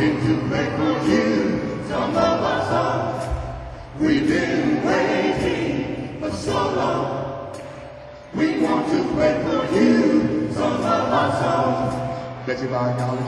waiting to play for you some of our songs. We've been waiting for so long. We want to play for you some of our songs. Let your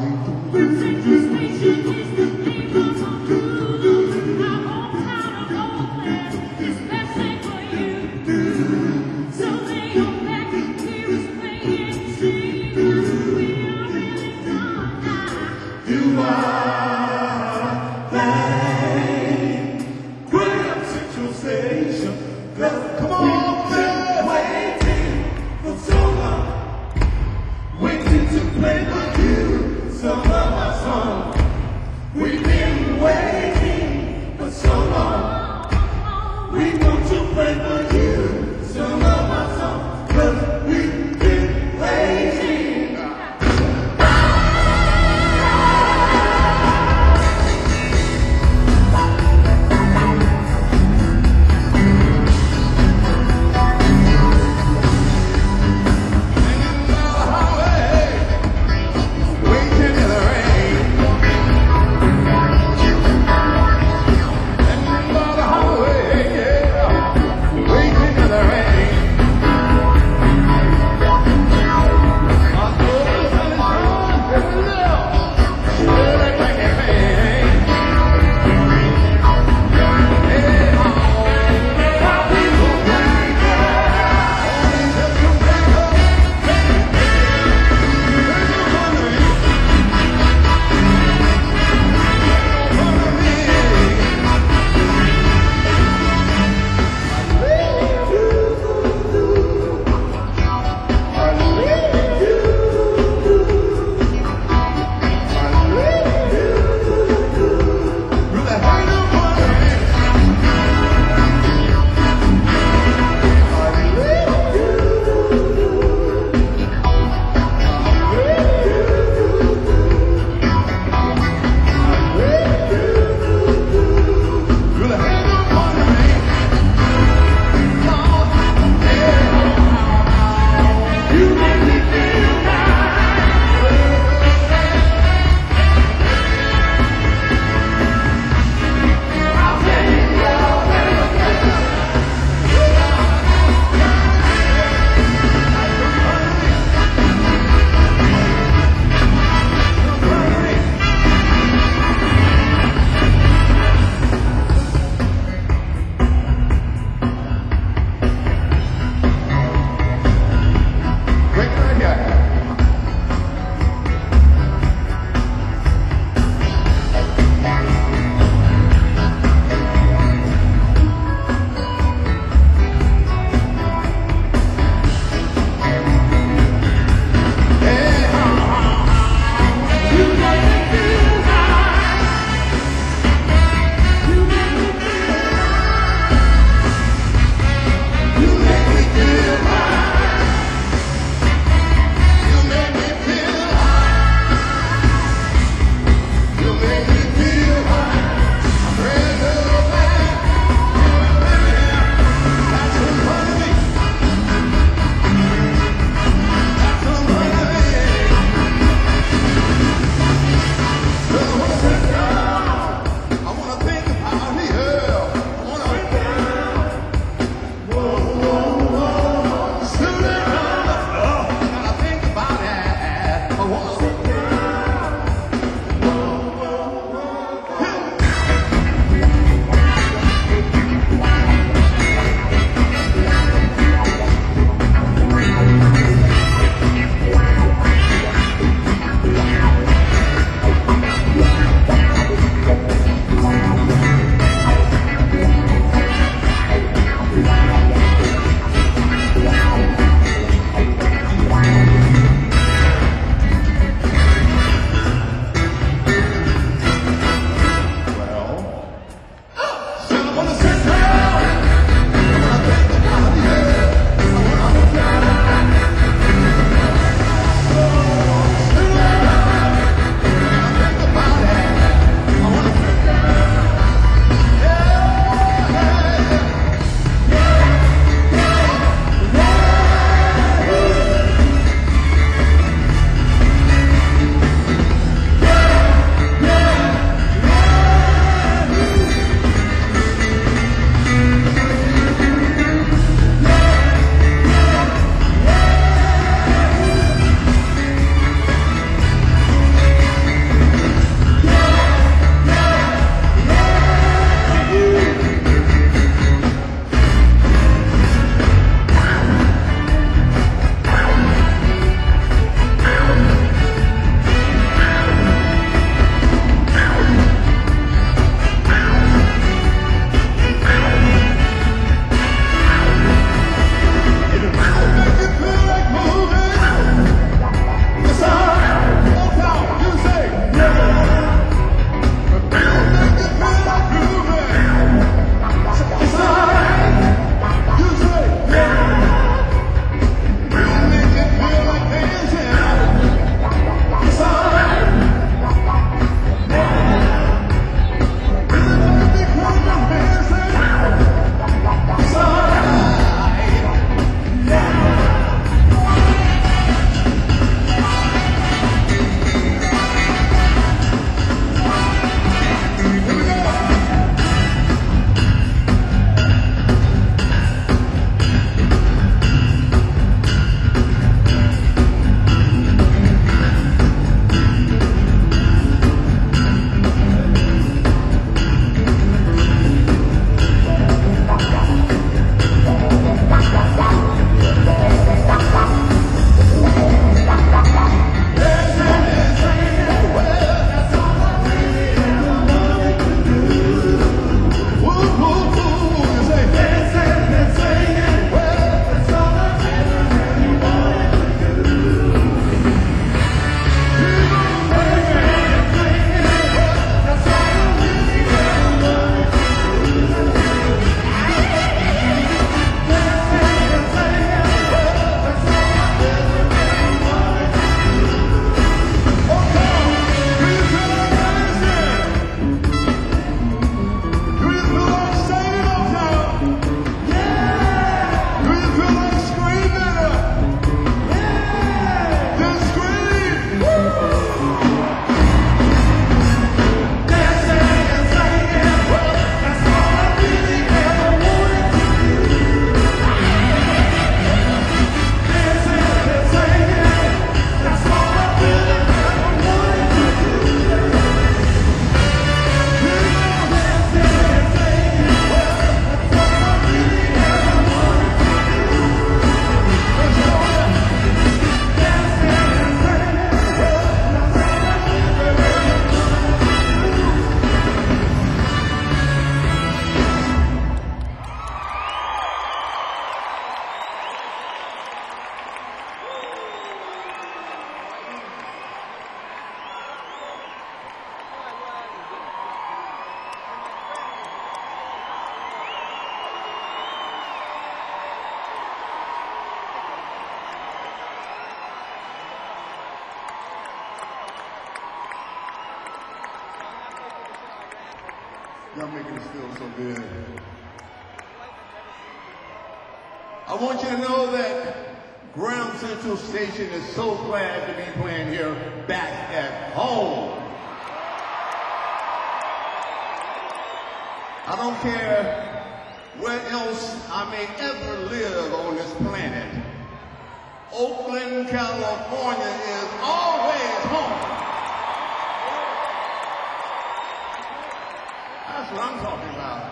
You are playing Graham Central Station. Come on, been waiting for so long, waiting to play for you some of our songs. We've Y'all making us feel so good. I want you to know that Graham Central Station is so glad to be playing here back at home. I don't care where else I may ever live on this planet. Oakland, California is always home. That's what I'm talking about.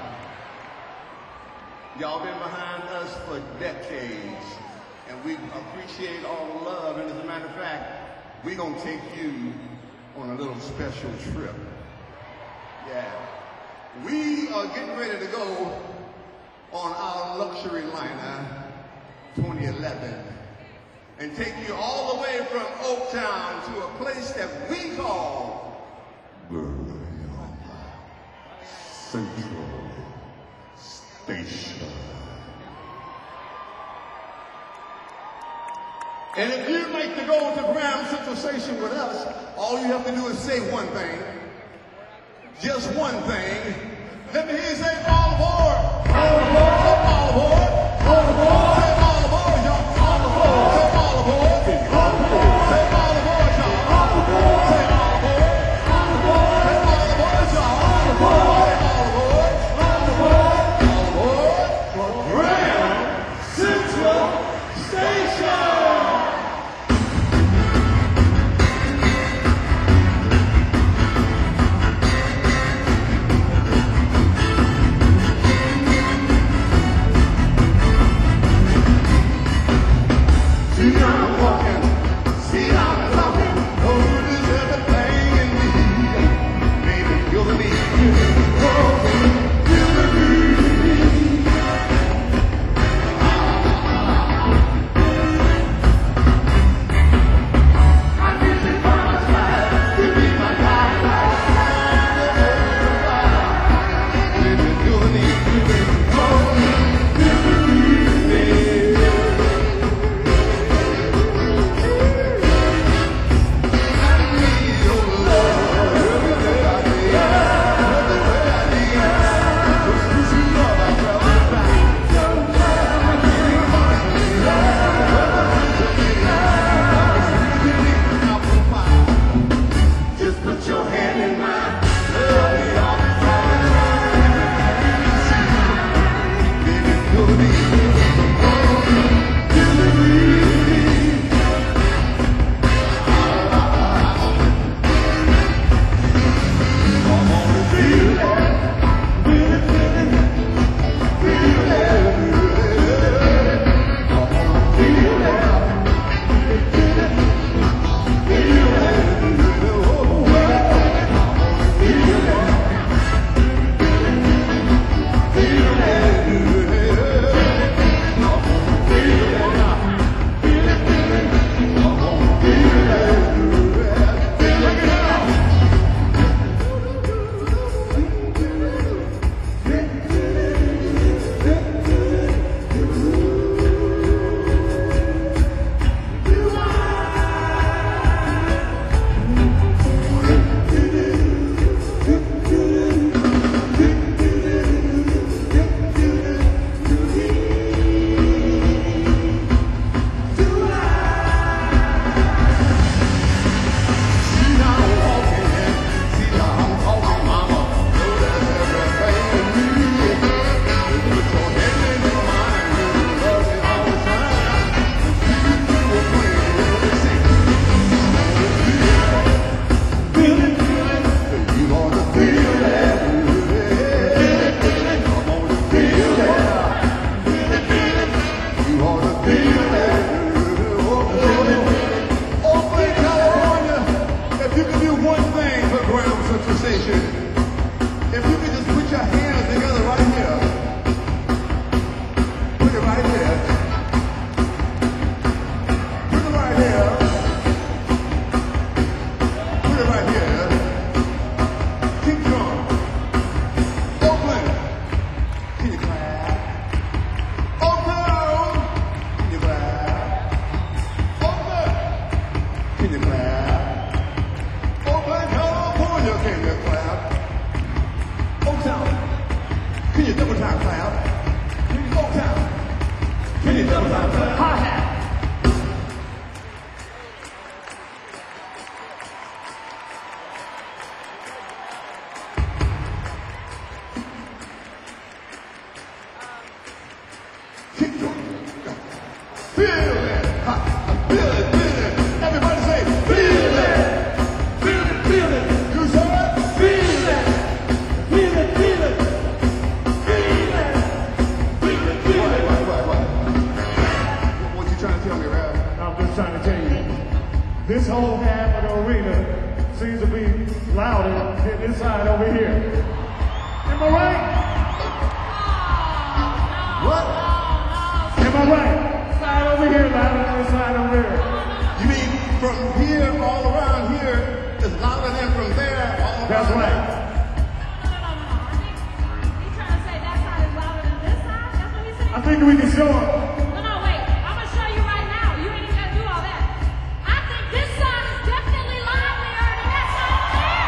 Y'all been behind us for decades, and we appreciate all the love. And as a matter of fact, we're going to take you on a little special trip. Yeah. We are getting ready to go on our luxury liner 2011 and take you all the way from Oaktown to a place that we call Graham Central Station. And if you'd like to go to Graham Central Station with us, all you have to do is say one thing. Just one thing. Let me hear you say, all aboard! All aboard! All aboard! All aboard! Say all aboard, y'all! All aboard! Say all aboard! All aboard! Say all aboard, y'all! All aboard! Say all aboard! All aboard! Say all aboard, y'all! All aboard! Say all aboard! All aboard! All aboard! For Graham Central Station! Oaktown. time cloud. Give me 4 time. Give me double time cloud. Hi-hat. Feel it, feel it, feel it. Everybody say, feel it, feel it, feel it. You say it? Feel it, feel it, feel it, feel it, feel it, feel it. What you trying to tell me, Rab? I'm just trying to tell you, this whole half of the arena seems to be louder than this side over here. Am I right? What? Am I right? Side over here, louder than the side over there. You mean from here all around here is louder than from there all around? That's right. He's trying to say that side is louder than this side? That's what he's saying? I think we can show him. No, wait. I'm going to show you right now. You ain't even got to do all that. I think this side is definitely livelier than that side over there.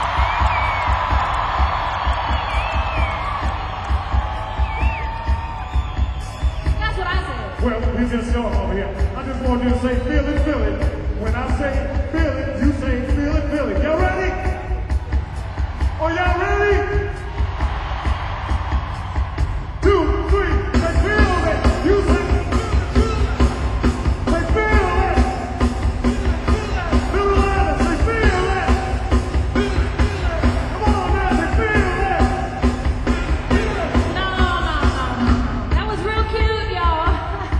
That's what I said. Well, we just show him over here. I just want you to say, feel it, feel it. When I say feel it, you say feel it, feel it. Y'all ready? Are y'all ready? 2, 3, say feel it. You say feel it. Feel it louder, say feel it. Come on now, say feel it. No. That was real cute, y'all.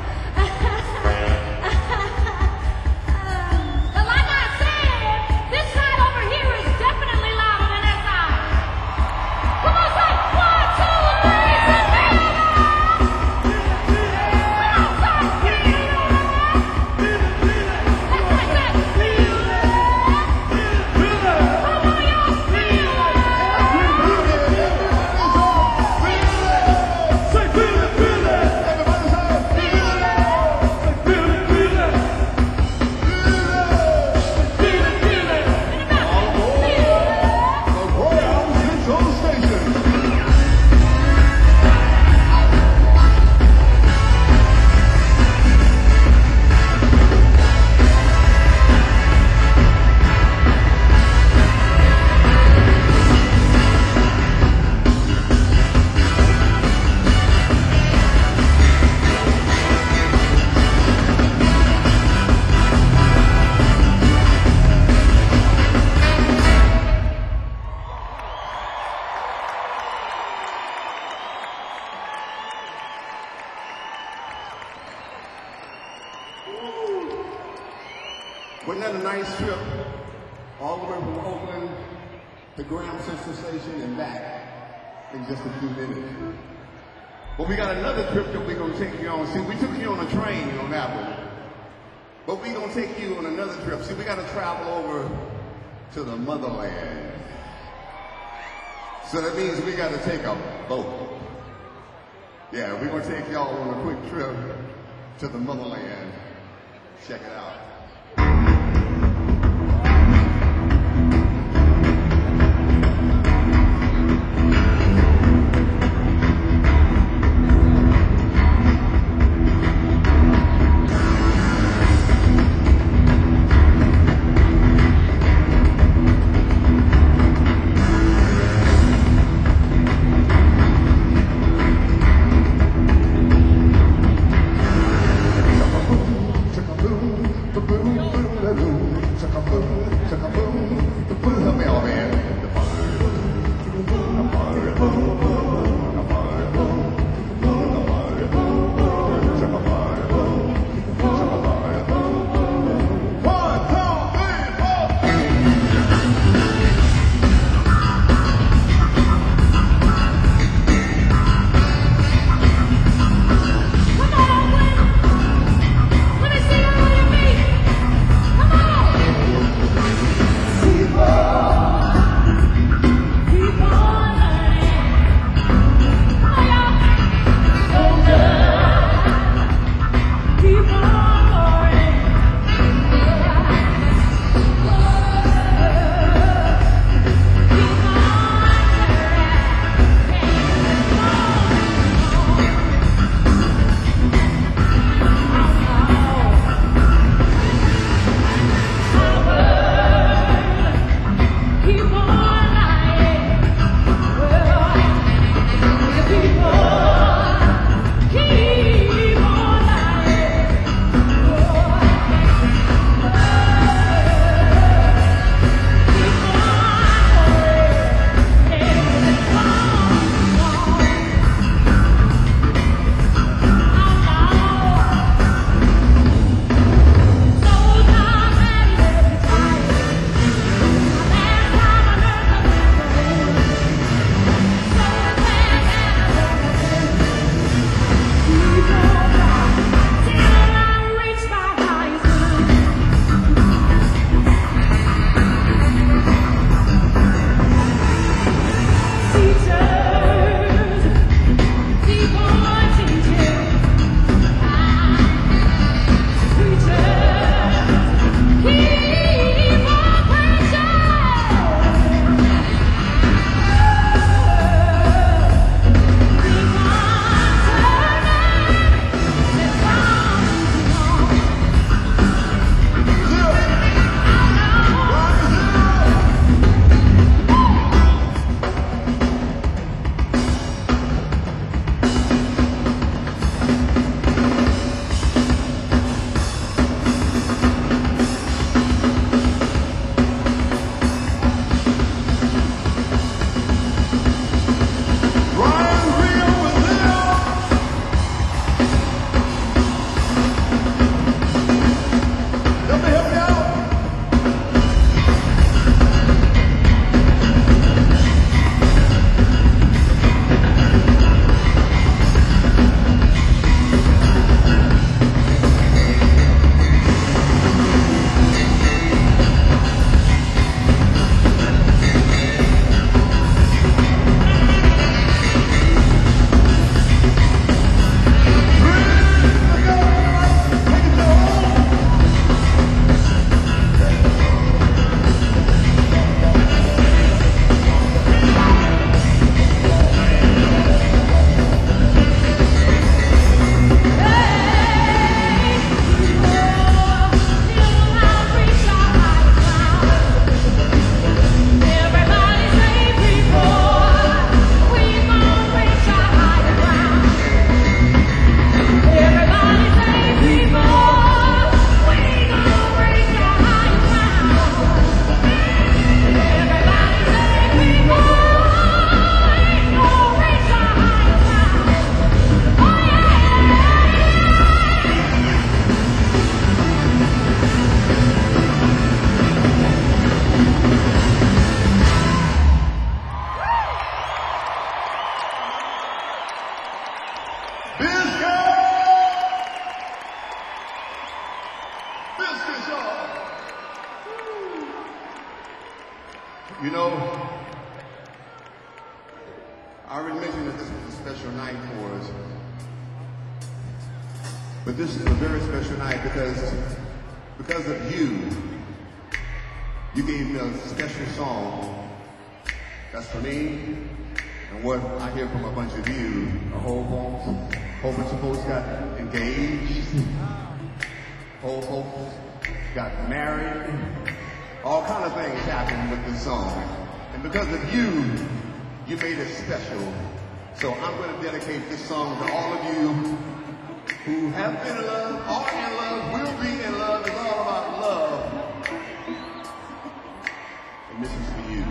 But like I said, this side over here is definitely louder than that side. Come on, say 1, 2, 3, say feel it. Come on, say feel it. Let's say that, feel it. Come on, y'all, feel it. Say feel it, feel it. Everybody say feel it. Say feel it, feel it. Feel it, feel it. All aboard the Royal Central Station. Wasn't that a nice trip? All the way from Oakland to Graham Central Station and back in just a few minutes. But we got another trip that we're going to take you on. See, we took you on a train on that one. But we're going to take you on another trip. See, we got to travel over to the motherland. So that means we got to take a boat. Yeah, we're going to take y'all on a quick trip to the motherland. Check it out. Chicka-boom, You know, I already mentioned that this was a special night for us. But this is a very special night because of you. You gave me a special song that's for me. And what I hear from a bunch of you, a whole bunch of folks got engaged, whole folks got married, all kind of things happened with this song. And because of you, you made it special. So I'm going to dedicate this song to all of you who have been in love, are in love, will be in love. It's all about love. And this is for you.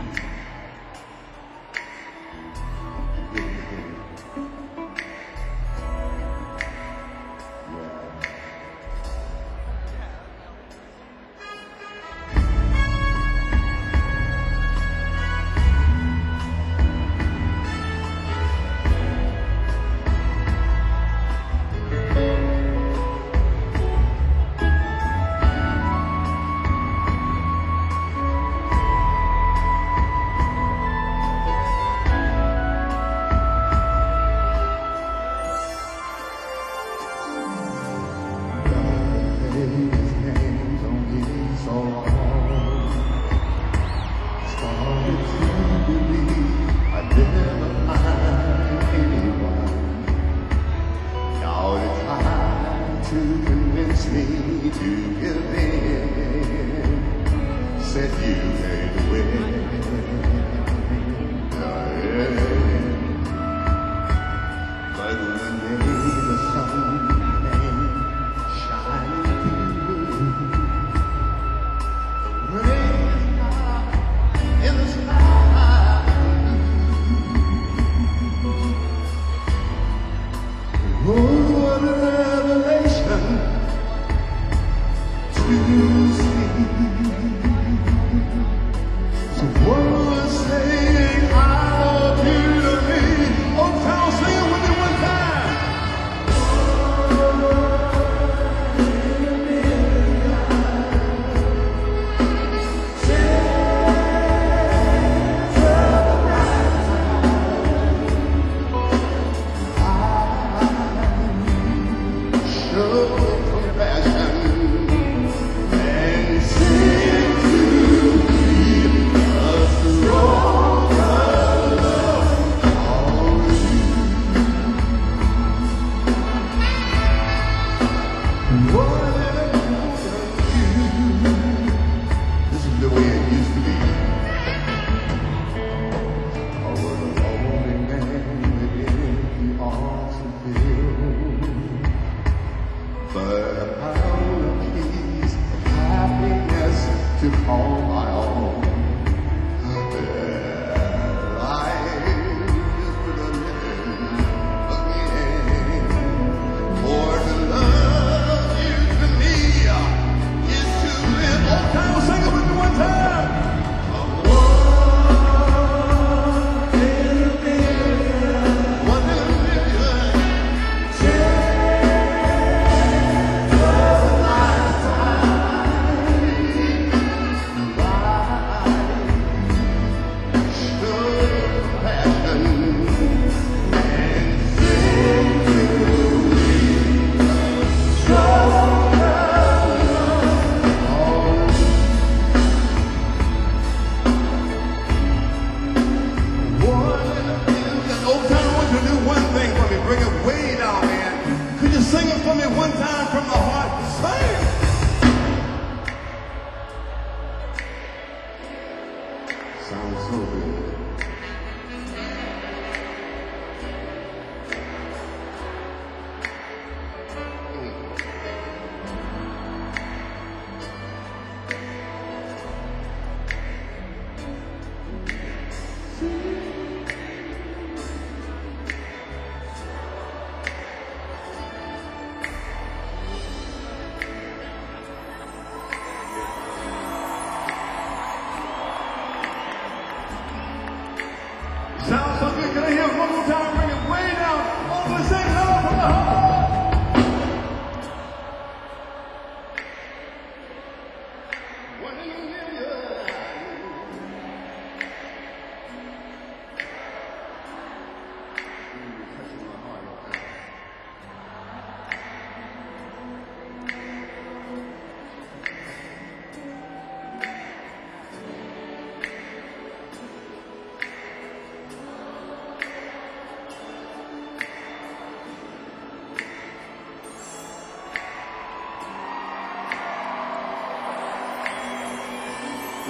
Sounds so good. Can I hear it one more time? Bring it way down. All the same love from the heart.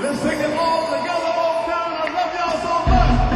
Let's sing it all together, Old Town. I love y'all so much.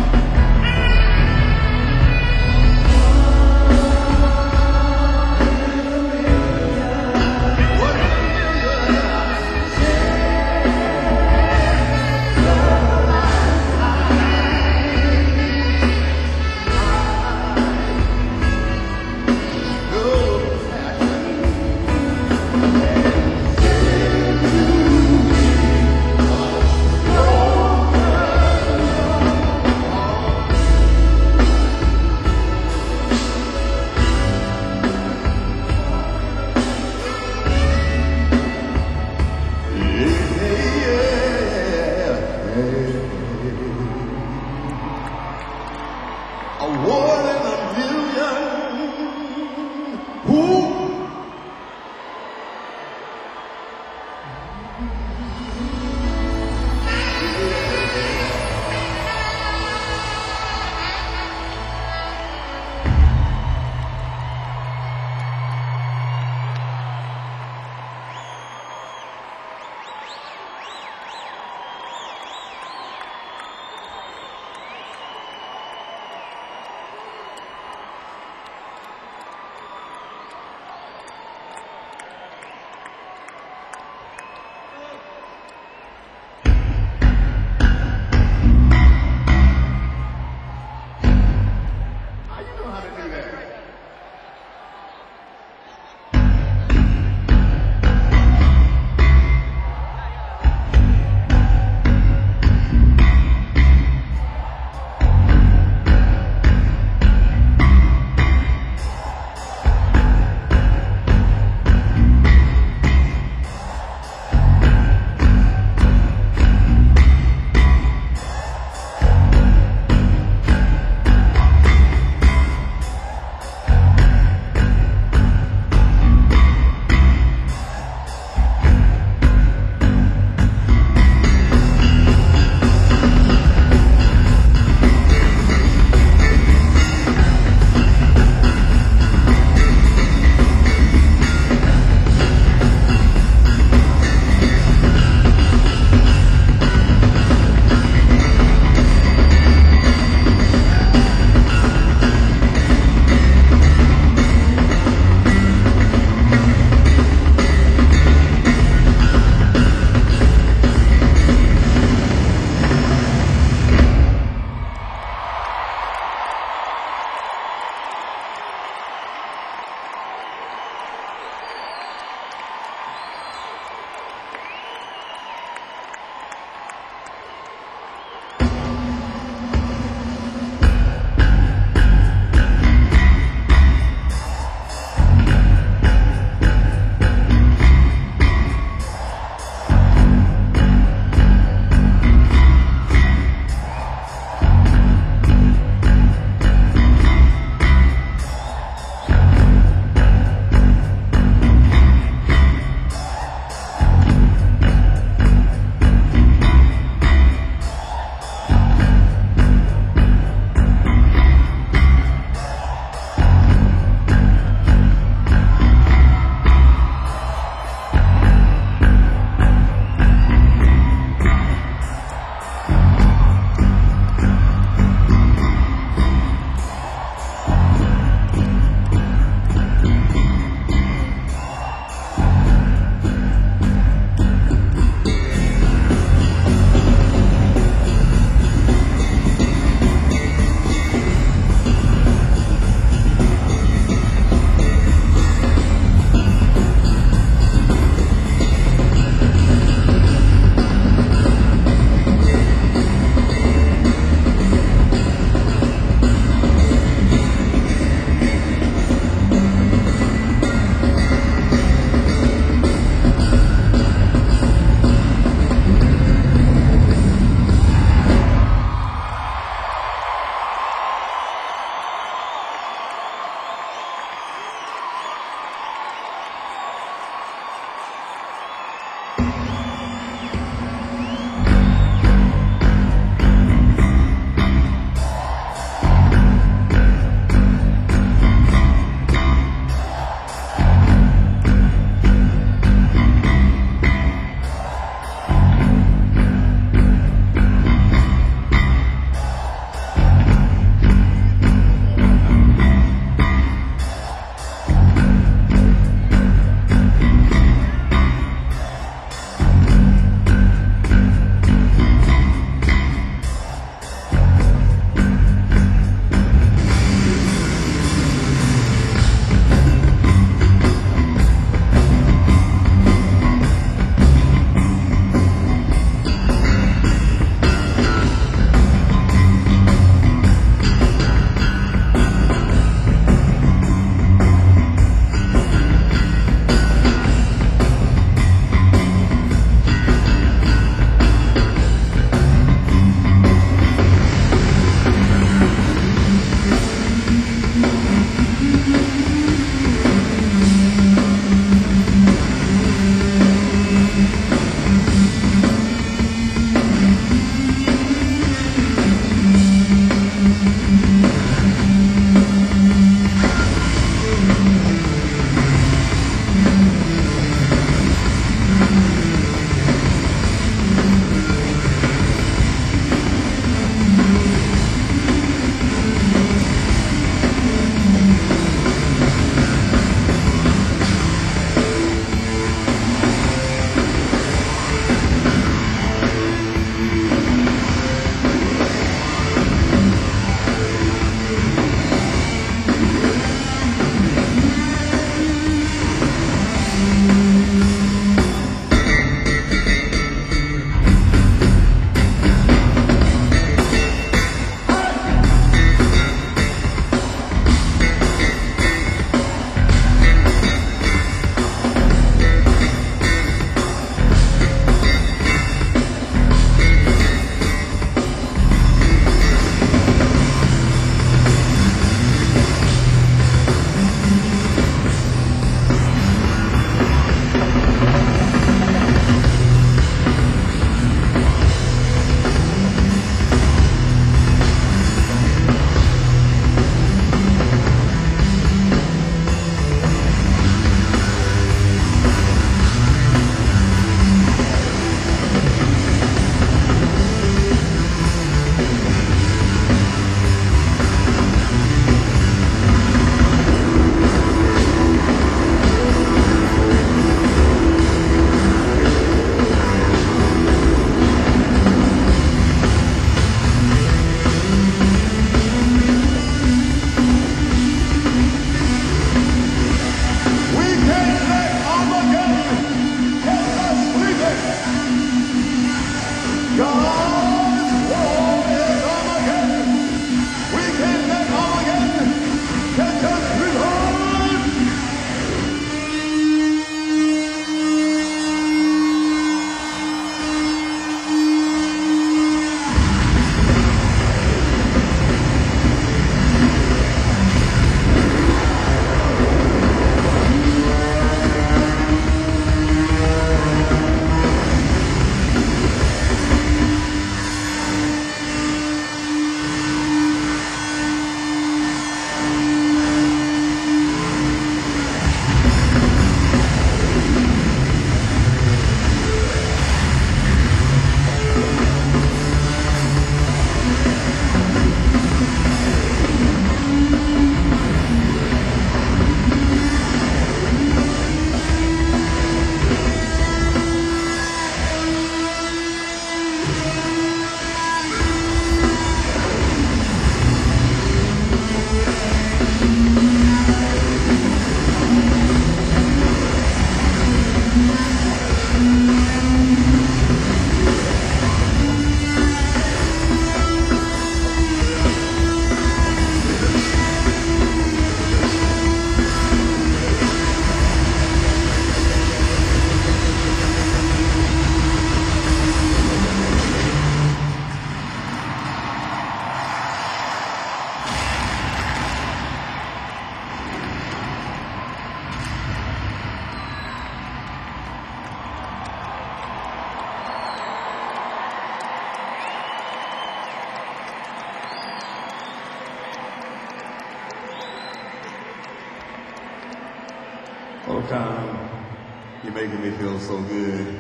more time. You're making me feel so good.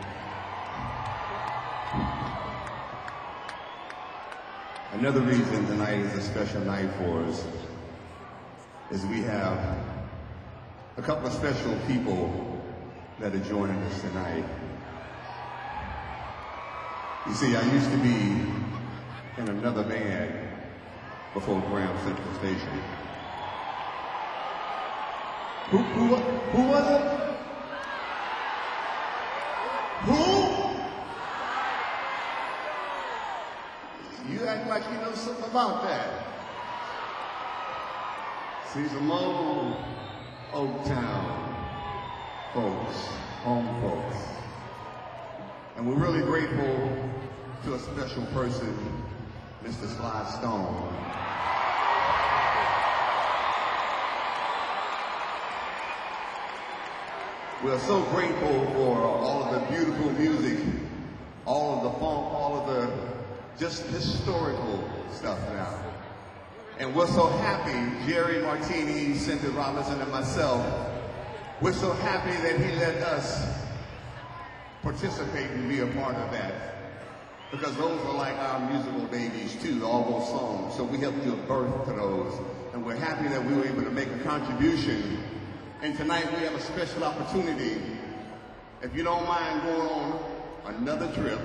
Another reason tonight is a special night for us is we have a couple of special people that are joining us tonight. You see, I used to be in another band before Graham Central Station. Who was it? Who? You act like you know something about that. See, some old Oak Town folks, home folks. And we're really grateful to a special person, Mr. Sly Stone. We're so grateful for all of the beautiful music, all of the funk, all of the just historical stuff now. And we're so happy, Jerry Martini, Cindy Robinson, and myself, we're so happy that he let us participate and be a part of that. Because those are like our musical babies too, all those songs. So we helped give birth to those. And we're happy that we were able to make a contribution. And tonight we have a special opportunity, if you don't mind going on another trip.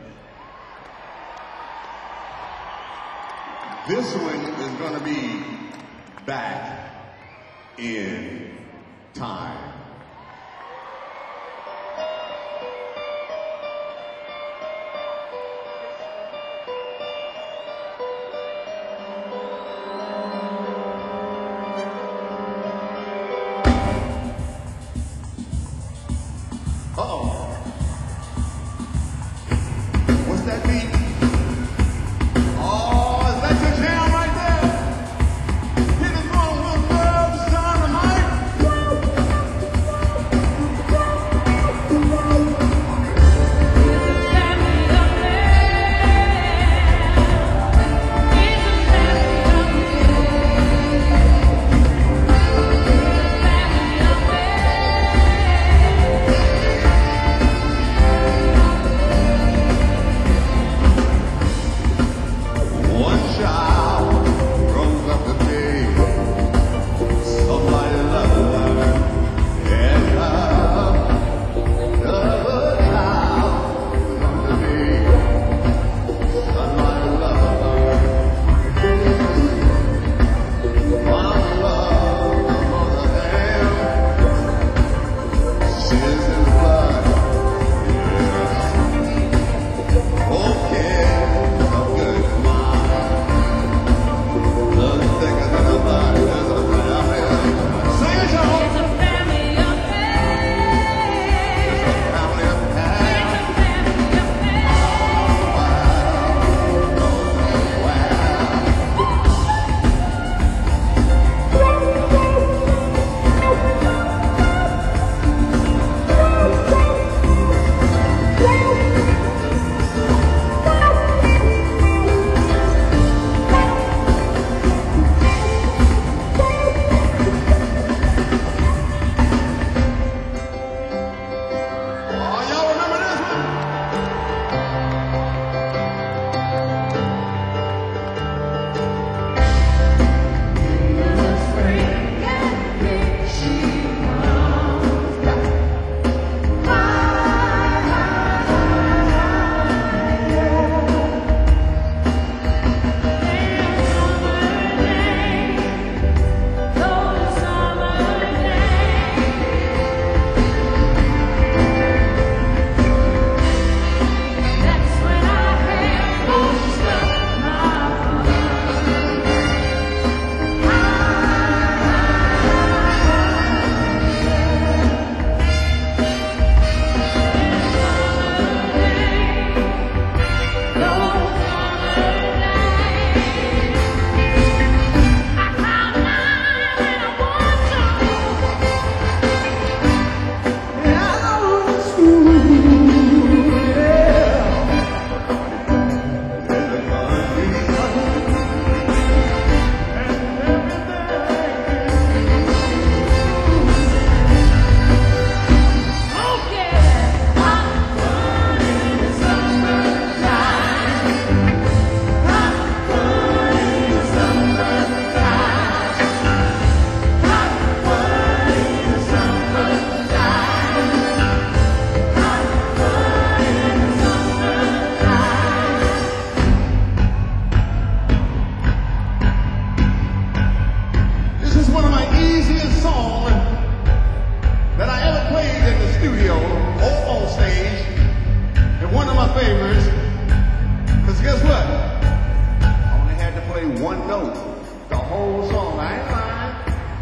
This one is going to be back in time. Uh-oh. What's that beat? Oh, is that your jam right there? Hit us on with love, sound of mic. right line.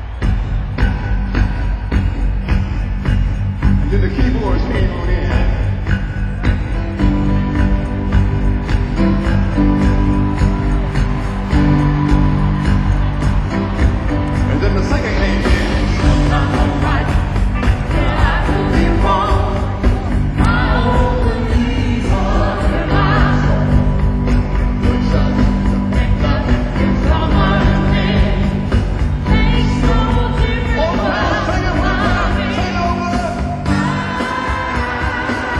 And then the keyboards came on in. And then the second came in. Sometimes I'm right, but I could be wrong. My own beliefs are relied on. It's someone else. Makes no difference what I Sing it over.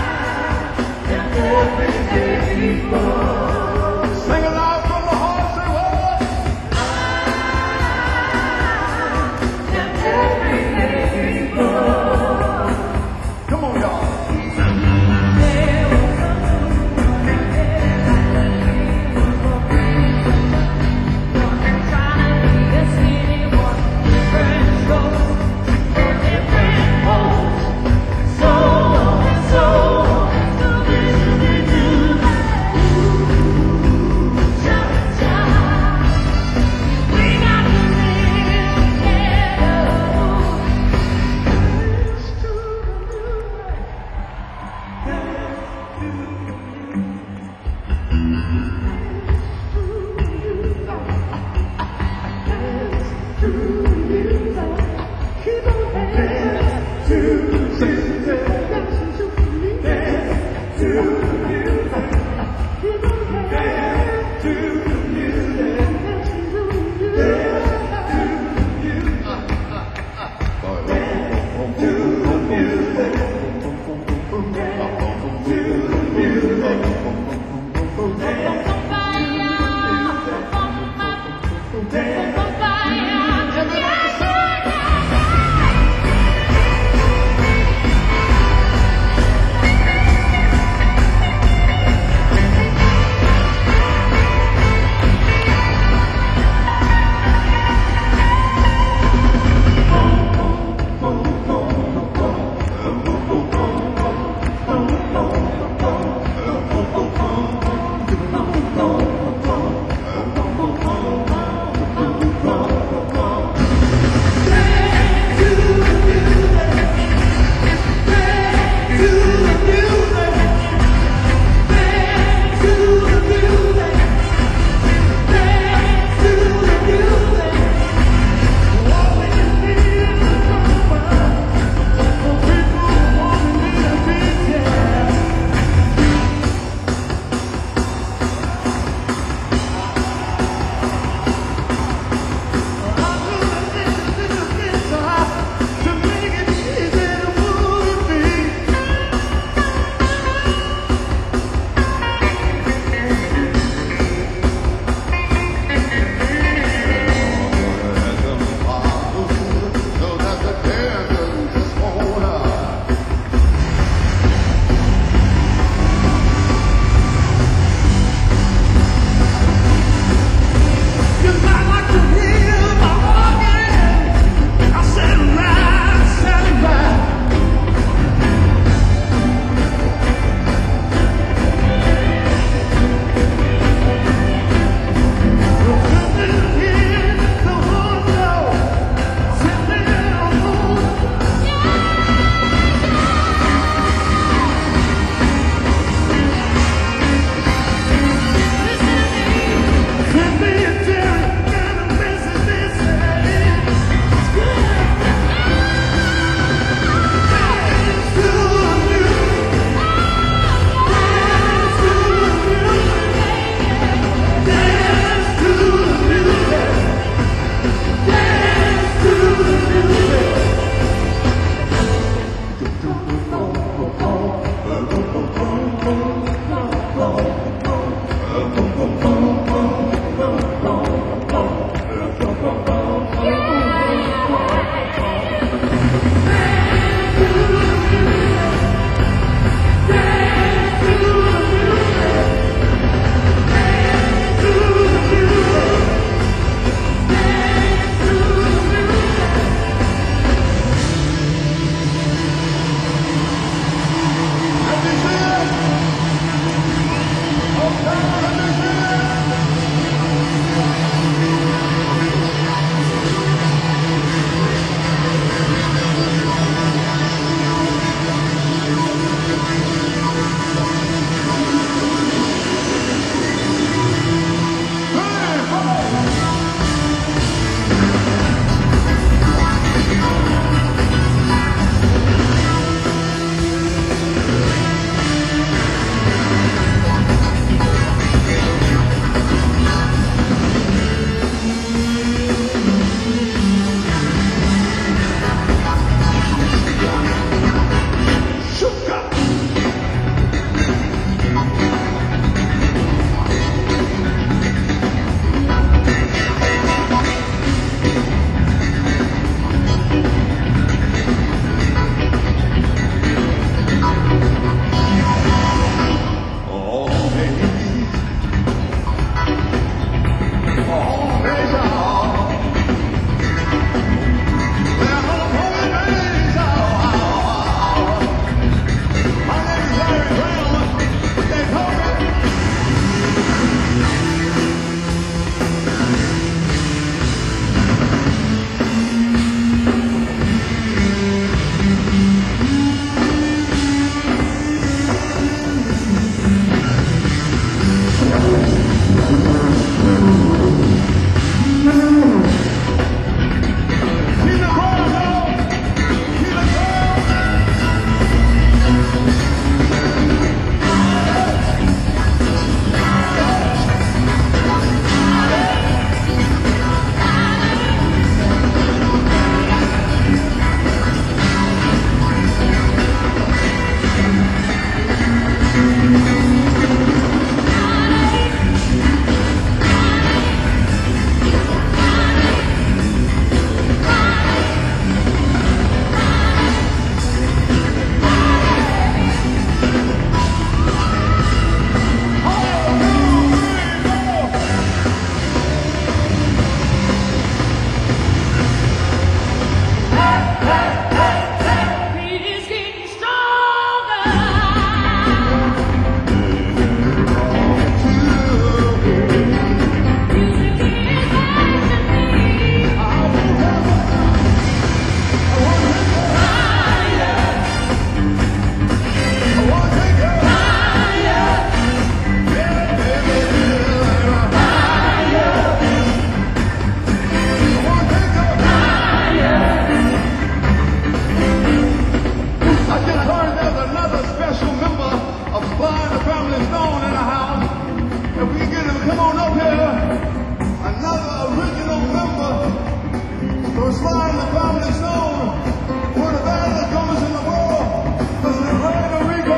was flying the family stone. We're the band that comes in the world. This is Puerto Rico.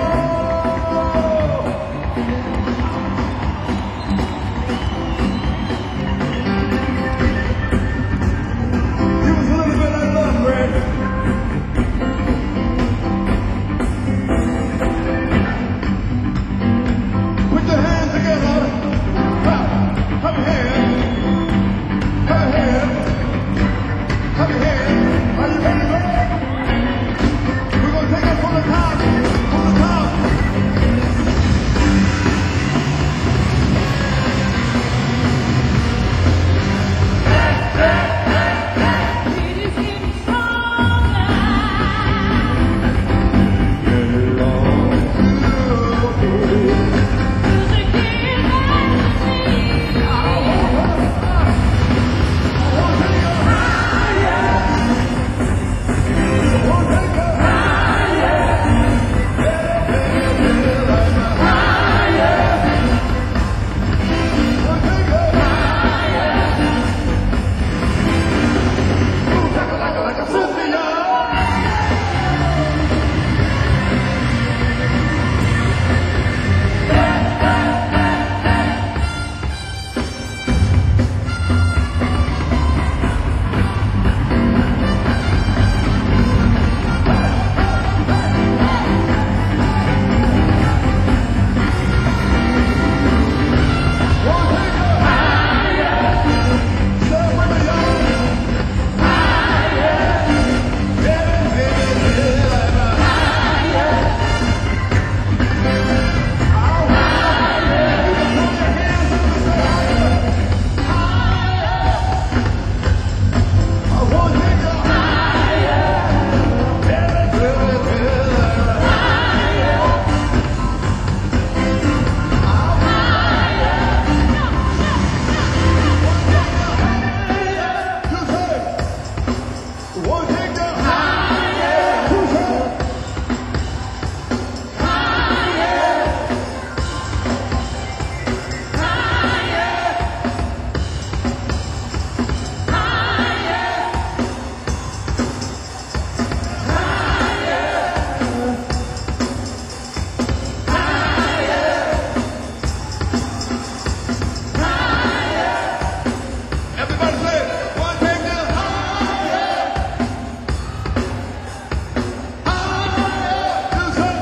Give us a little bit of that love, Greg. Put your hands together. Have your hands. Have your hands. Have your hands. Are you ready, Greg? We're going to take it from the top. From the top. It is getting stronger. Music is ecstasy. Everybody say it. One take this higher. Higher. You say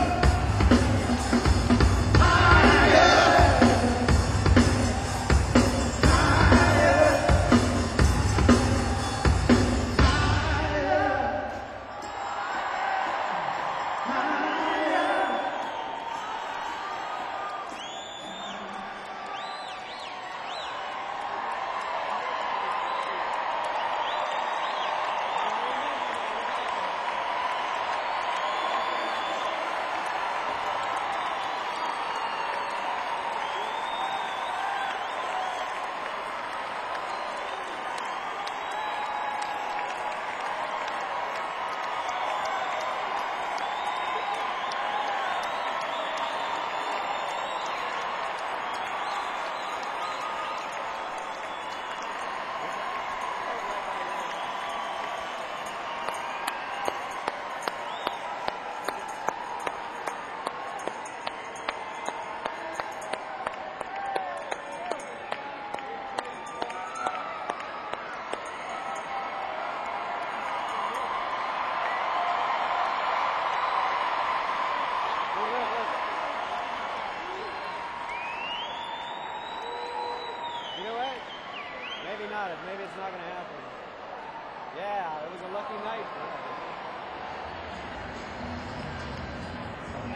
You know what? Maybe not. Maybe it's not going to happen. Yeah, it was a lucky night for us.